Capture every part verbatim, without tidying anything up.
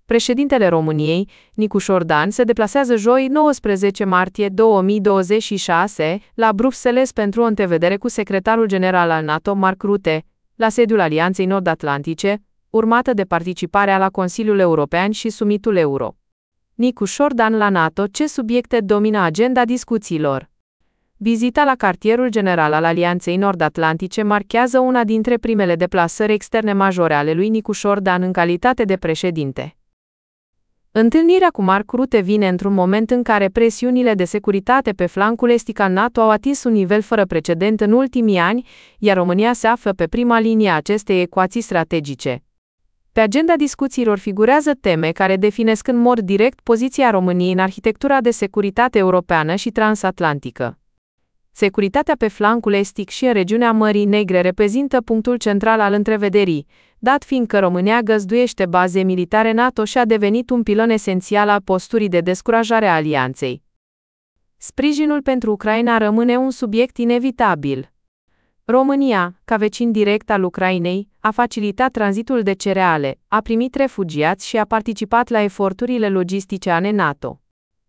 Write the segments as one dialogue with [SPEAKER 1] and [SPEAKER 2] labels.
[SPEAKER 1] Președintele României, Nicușor Dan, se deplasează joi nouăsprezece martie două mii douăzeci și șase la Bruxelles pentru o întrevedere cu secretarul general al NATO, Mark Rutte, la sediul Alianței Nord-Atlantice, urmată de participarea la Consiliul European și Summitul Euro. Nicușor Dan la NATO: ce subiecte domină agenda discuțiilor? Vizita la cartierul general al Alianței Nord-Atlantice marchează una dintre primele deplasări externe majore ale lui Nicușor Dan în calitate de președinte. Întâlnirea cu Mark Rutte vine într-un moment în care presiunile de securitate pe flancul estic al NATO au atins un nivel fără precedent în ultimii ani, iar România se află pe prima linie a acestei ecuații strategice. Pe agenda discuțiilor figurează teme care definesc în mod direct poziția României în arhitectura de securitate europeană și transatlantică. Securitatea pe flancul estic și în regiunea Mării Negre reprezintă punctul central al întrevederii, dat fiind că România găzduiește baze militare NATO și a devenit un pilon esențial al posturii de descurajare a alianței. Sprijinul pentru Ucraina rămâne un subiect inevitabil. România, ca vecin direct al Ucrainei, a facilitat tranzitul de cereale, a primit refugiați și a participat la eforturile logistice ale NATO.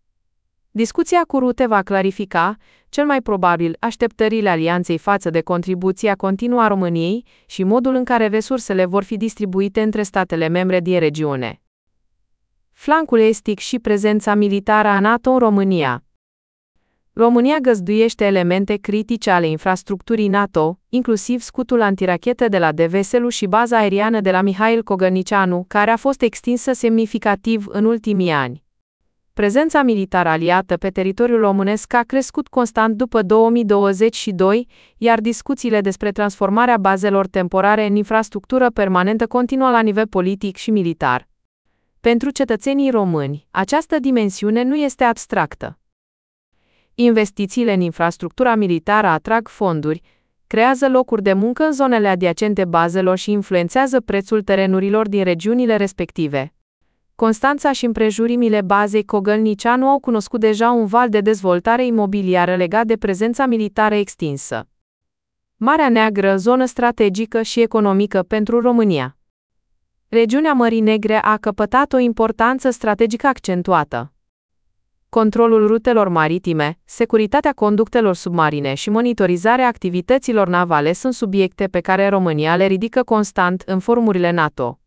[SPEAKER 1] Discuția cu Rutte va clarifica, cel mai probabil, așteptările alianței față de contribuția continuă a României și modul în care resursele vor fi distribuite între statele membre din regiune. Flancul estic și prezența militară a NATO în România. România găzduiește elemente critice ale infrastructurii NATO, inclusiv scutul antirachetă de la Deveselu și baza aeriană de la Mihail Cogălnicianu, care a fost extinsă semnificativ în ultimii ani. Prezența militară aliată pe teritoriul românesc a crescut constant după două mii douăzeci și doi, iar discuțiile despre transformarea bazelor temporare în infrastructură permanentă continuă la nivel politic și militar. Pentru cetățenii români, această dimensiune nu este abstractă. Investițiile în infrastructura militară atrag fonduri, creează locuri de muncă în zonele adiacente bazelor și influențează prețul terenurilor din regiunile respective. Constanța și împrejurimile bazei Cogălnicianu au cunoscut deja un val de dezvoltare imobiliară legat de prezența militară extinsă. Marea Neagră, zonă strategică și economică pentru România. Regiunea Mării Negre a căpătat o importanță strategică accentuată. Controlul rutelor maritime, securitatea conductelor submarine și monitorizarea activităților navale sunt subiecte pe care România le ridică constant în forumurile NATO.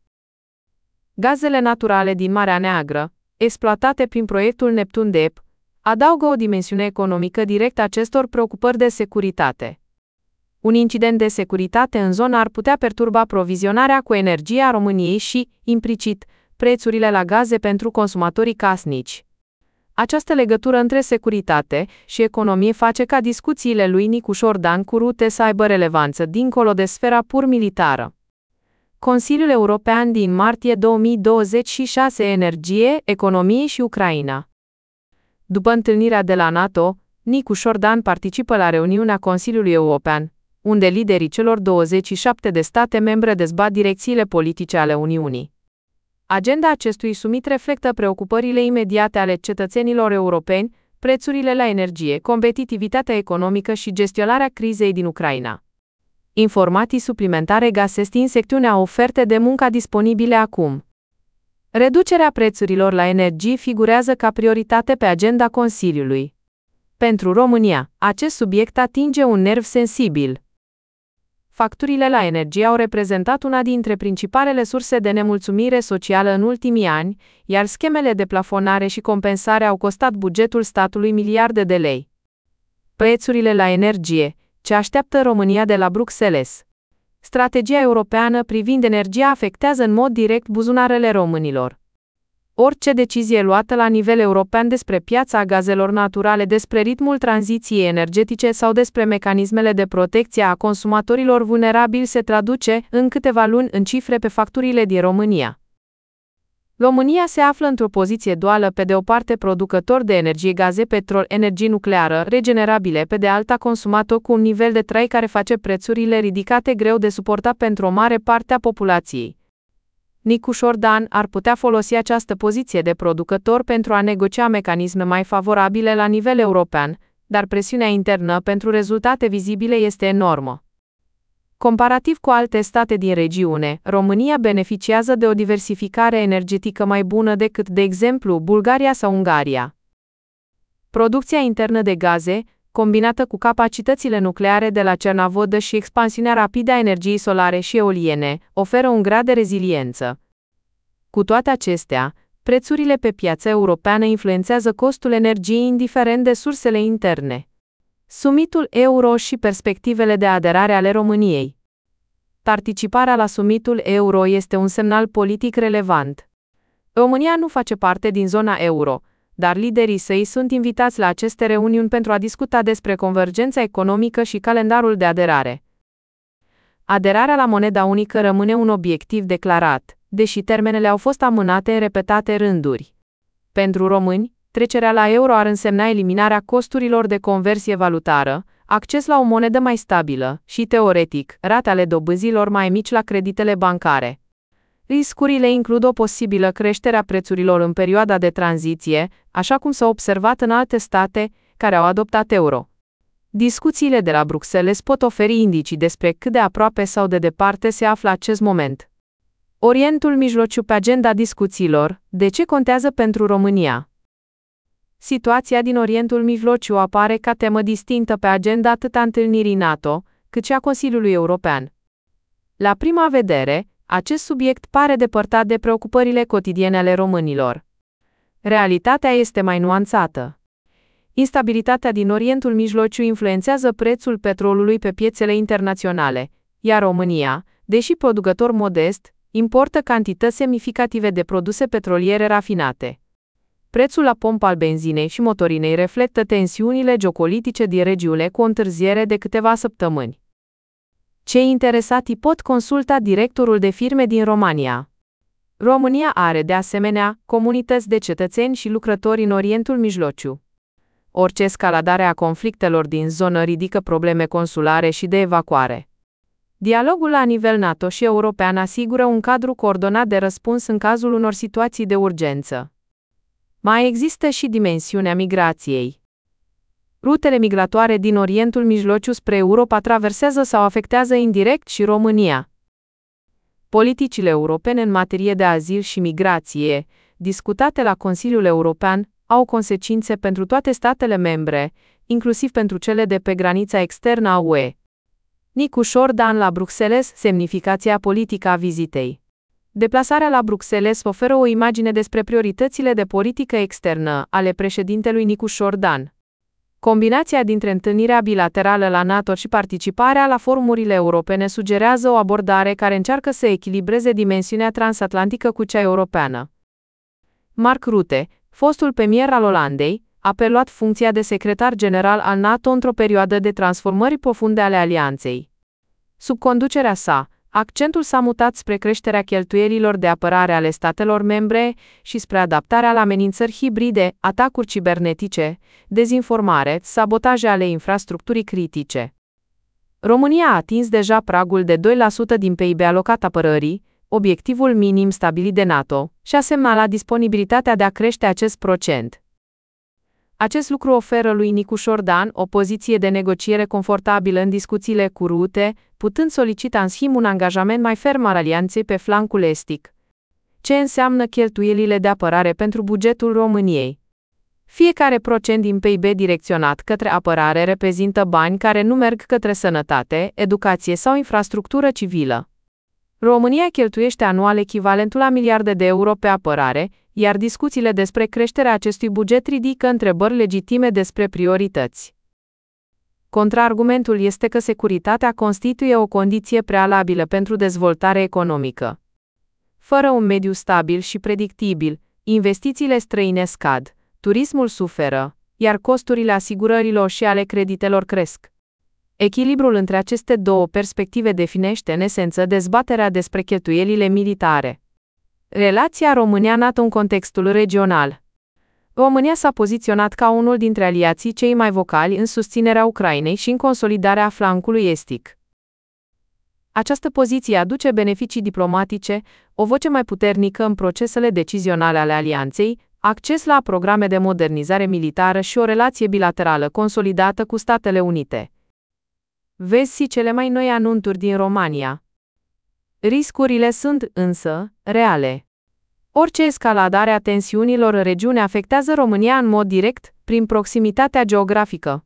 [SPEAKER 1] Gazele naturale din Marea Neagră, exploatate prin proiectul Neptun D E P, adaugă o dimensiune economică directă acestor preocupări de securitate. Un incident de securitate în zonă ar putea perturba provizionarea cu energie a României și, implicit, prețurile la gaze pentru consumatorii casnici. Această legătură între securitate și economie face ca discuțiile lui Nicușor Dan cu Rutte să aibă relevanță dincolo de sfera pur militară. Consiliul European din martie două mii douăzeci și șase: Energie, economie și Ucraina. După întâlnirea de la NATO, Nicușor Dan participă la reuniunea Consiliului European, unde liderii celor douăzeci și șapte de state membre dezbat direcțiile politice ale Uniunii. Agenda acestui summit reflectă preocupările imediate ale cetățenilor europeni, prețurile la energie, competitivitatea economică și gestionarea crizei din Ucraina. Informații suplimentare găsesc în secțiunea oferte de muncă disponibile acum. Reducerea prețurilor la energie figurează ca prioritate pe agenda Consiliului. Pentru România, acest subiect atinge un nerv sensibil. Facturile la energie au reprezentat una dintre principalele surse de nemulțumire socială în ultimii ani, iar schemele de plafonare și compensare au costat bugetul statului miliarde de lei. Prețurile la energie: ce așteaptă România de la Bruxelles? Strategia europeană privind energia afectează în mod direct buzunarele românilor. Orice decizie luată la nivel european despre piața gazelor naturale, despre ritmul tranziției energetice sau despre mecanismele de protecție a consumatorilor vulnerabili se traduce, în câteva luni, în cifre pe facturile din România. România se află într-o poziție duală: pe de o parte producător de energie, gaze, petrol, energie nucleară, regenerabile, pe de alta consumator cu un nivel de trai care face prețurile ridicate greu de suportat pentru o mare parte a populației. Nicușor Dan ar putea folosi această poziție de producător pentru a negocia mecanisme mai favorabile la nivel european, dar presiunea internă pentru rezultate vizibile este enormă. Comparativ cu alte state din regiune, România beneficiază de o diversificare energetică mai bună decât, de exemplu, Bulgaria sau Ungaria. Producția internă de gaze, combinată cu capacitățile nucleare de la Cernavodă și expansiunea rapidă a energiei solare și eoliene, oferă un grad de reziliență. Cu toate acestea, prețurile pe piața europeană influențează costul energiei indiferent de sursele interne. Summitul euro și perspectivele de aderare ale României. Participarea la summitul euro este un semnal politic relevant. România nu face parte din zona euro, dar liderii săi sunt invitați la aceste reuniuni pentru a discuta despre convergența economică și calendarul de aderare. Aderarea la moneda unică rămâne un obiectiv declarat, deși termenele au fost amânate în repetate rânduri. Pentru români, trecerea la euro ar însemna eliminarea costurilor de conversie valutară, acces la o monedă mai stabilă și, teoretic, rate ale dobânzilor mai mici la creditele bancare. Riscurile includ o posibilă creștere a prețurilor în perioada de tranziție, așa cum s-a observat în alte state care au adoptat euro. Discuțiile de la Bruxelles pot oferi indicii despre cât de aproape sau de departe se află acest moment. Orientul Mijlociu pe agenda discuțiilor, de ce contează pentru România? Situația din Orientul Mijlociu apare ca temă distinctă pe agenda atât a întâlnirii NATO, cât și a Consiliului European. La prima vedere, acest subiect pare depărtat de preocupările cotidiene ale românilor. Realitatea este mai nuanțată. Instabilitatea din Orientul Mijlociu influențează prețul petrolului pe piețele internaționale, iar România, deși producător modest, importă cantități semnificative de produse petroliere rafinate. Prețul la pompă al benzinei și motorinei reflectă tensiunile geopolitice din regiune cu o întârziere de câteva săptămâni. Cei interesati pot consulta directorul de firme din România. România are, de asemenea, comunități de cetățeni și lucrători în Orientul Mijlociu. Orice escaladare a conflictelor din zonă ridică probleme consulare și de evacuare. Dialogul la nivel NATO și european asigură un cadru coordonat de răspuns în cazul unor situații de urgență. Mai există și dimensiunea migrației. Rutele migratoare din Orientul Mijlociu spre Europa traversează sau afectează indirect și România. Politicile europene în materie de azil și migrație, discutate la Consiliul European, au consecințe pentru toate statele membre, inclusiv pentru cele de pe granița externă a U E. Nicu Șordan la Bruxelles, semnificația politică a vizitei. Deplasarea la Bruxelles oferă o imagine despre prioritățile de politică externă ale președintelui Nicu Șordan. Combinația dintre întâlnirea bilaterală la NATO și participarea la forumurile europene sugerează o abordare care încearcă să echilibreze dimensiunea transatlantică cu cea europeană. Mark Rutte, fostul premier al Olandei, a preluat funcția de secretar general al NATO într-o perioadă de transformări profunde ale alianței. Sub conducerea sa, accentul s-a mutat spre creșterea cheltuielilor de apărare ale statelor membre și spre adaptarea la amenințări hibride, atacuri cibernetice, dezinformare, sabotaje ale infrastructurii critice. România a atins deja pragul de doi la sută din P I B alocat apărării, obiectivul minim stabilit de NATO, și a semnalat disponibilitatea de a crește acest procent. Acest lucru oferă lui Nicu Șordan o poziție de negociere confortabilă în discuțiile cu Rutte, putând solicita în schimb un angajament mai ferm al alianței pe flancul estic. Ce înseamnă cheltuielile de apărare pentru bugetul României? Fiecare procent din P I B direcționat către apărare reprezintă bani care nu merg către sănătate, educație sau infrastructură civilă. România cheltuiește anual echivalentul la miliarde de euro pe apărare, iar discuțiile despre creșterea acestui buget ridică întrebări legitime despre priorități. Contraargumentul este că securitatea constituie o condiție prealabilă pentru dezvoltare economică. Fără un mediu stabil și predictibil, investițiile străine scad, turismul suferă, iar costurile asigurărilor și ale creditelor cresc. Echilibrul între aceste două perspective definește în esență dezbaterea despre cheltuielile militare. Relația România-NATO în contextul regional. România s-a poziționat ca unul dintre aliații cei mai vocali în susținerea Ucrainei și în consolidarea flancului estic. Această poziție aduce beneficii diplomatice, o voce mai puternică în procesele decizionale ale alianței, acces la programe de modernizare militară și o relație bilaterală consolidată cu Statele Unite. Vezi cele mai noi anunțuri din România. Riscurile sunt, însă, reale. Orice escaladare a tensiunilor în regiune afectează România în mod direct, prin proximitatea geografică.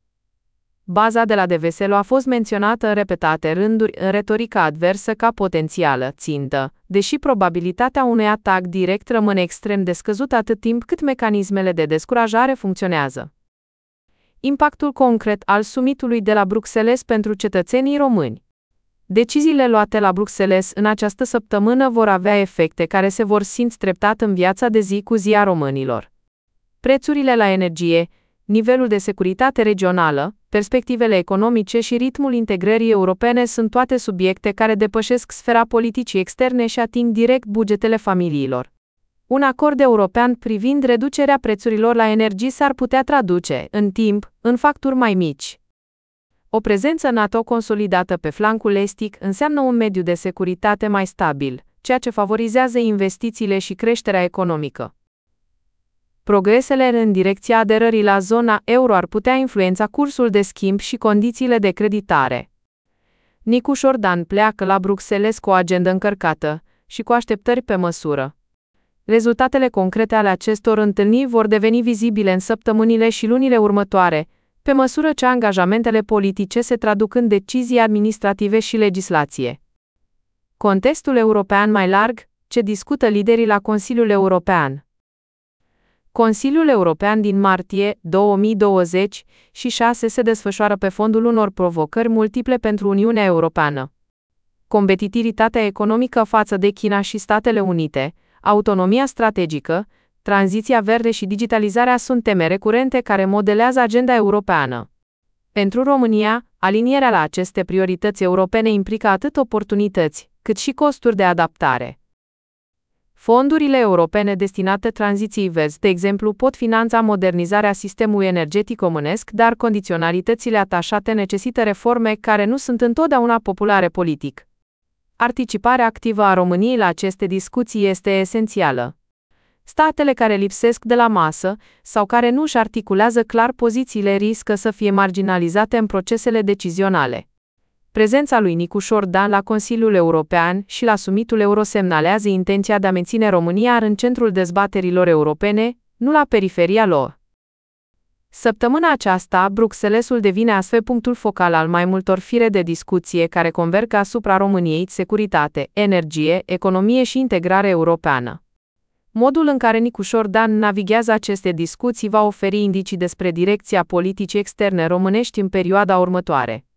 [SPEAKER 1] Baza de la de Veselo a fost menționată în repetate rânduri în retorica adversă ca potențială țintă, deși probabilitatea unui atac direct rămâne extrem de scăzută atât timp cât mecanismele de descurajare funcționează. Impactul concret al summitului de la Bruxelles pentru cetățenii români. Deciziile luate la Bruxelles în această săptămână vor avea efecte care se vor simți treptat în viața de zi cu zi a românilor. Prețurile la energie, nivelul de securitate regională, perspectivele economice și ritmul integrării europene sunt toate subiecte care depășesc sfera politicii externe și ating direct bugetele familiilor. Un acord european privind reducerea prețurilor la energie s-ar putea traduce, în timp, în facturi mai mici. O prezență NATO consolidată pe flancul estic înseamnă un mediu de securitate mai stabil, ceea ce favorizează investițiile și creșterea economică. Progresele în direcția aderării la zona euro ar putea influența cursul de schimb și condițiile de creditare. Nicu Șordan pleacă la Bruxelles cu o agendă încărcată și cu așteptări pe măsură. Rezultatele concrete ale acestor întâlniri vor deveni vizibile în săptămânile și lunile următoare, pe măsură ce angajamentele politice se traduc în decizii administrative și legislație. Contextul european mai larg, ce discută liderii la Consiliul European. Consiliul European din martie două mii douăzeci și șase se desfășoară pe fondul unor provocări multiple pentru Uniunea Europeană. Competitivitatea economică față de China și Statele Unite, autonomia strategică, tranziția verde și digitalizarea sunt teme recurente care modelează agenda europeană. Pentru România, alinierea la aceste priorități europene implică atât oportunități, cât și costuri de adaptare. Fondurile europene destinate tranziției verzi, de exemplu, pot finanța modernizarea sistemului energetic românesc, dar condiționalitățile atașate necesită reforme care nu sunt întotdeauna populare politic. Participarea activă a României la aceste discuții este esențială. Statele care lipsesc de la masă sau care nu își articulează clar pozițiile riscă să fie marginalizate în procesele decizionale. Prezența lui Nicu Șordan la Consiliul European și la summitul euro semnalează intenția de a menține România în centrul dezbaterilor europene, nu la periferia lor. Săptămâna aceasta, Bruxellesul devine astfel punctul focal al mai multor fire de discuție care converg asupra României, securitate, energie, economie și integrare europeană. Modul în care Nicu Șordan navighează aceste discuții va oferi indicii despre direcția politicii externe românești în perioada următoare.